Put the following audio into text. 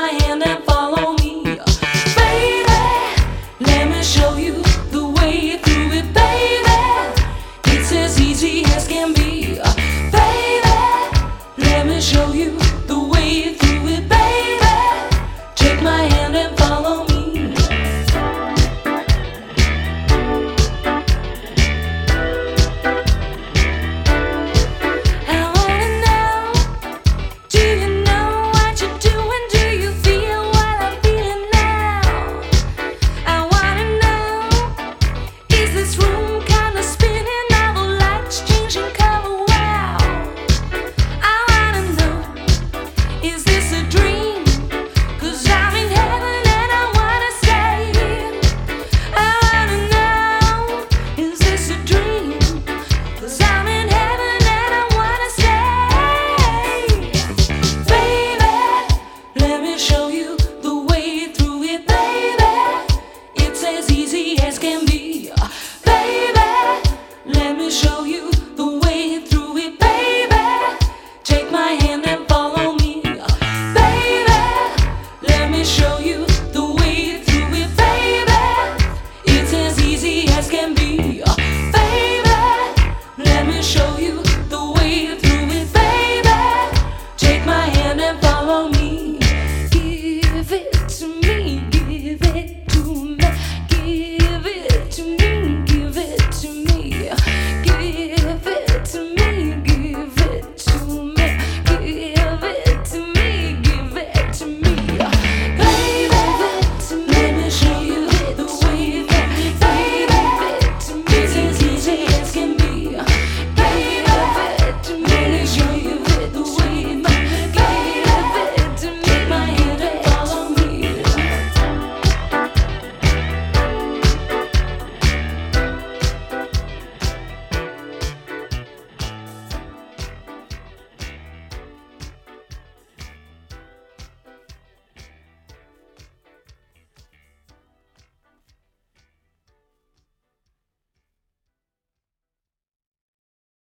hand and follow me. Baby, let me show you the way through it, baby. It's as easy as can be. Baby, let me show you the way through it, baby. Take my hand and follow me. Show you the way through it, baby. Take my hand and follow me, baby. Let me show you the way through it, baby. It's as easy as can be, baby. Let me show you the way through it, baby. Take my hand and follow me.